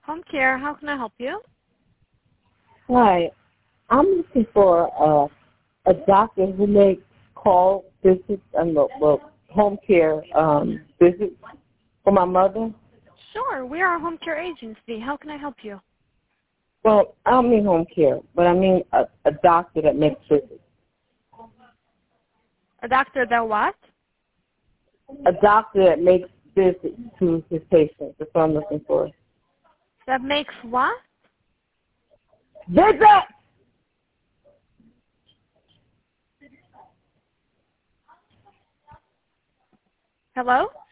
Home care, how can I help you? Hi, I'm looking for a doctor who makes call visits and home care visits for my mother. Sure, we are a home care agency. How can I help you? Well, I don't mean home care, but I mean a doctor that makes visits. A doctor that what? A doctor that makes visits to his patients. That's what I'm looking for. That makes what? Visit! Hello?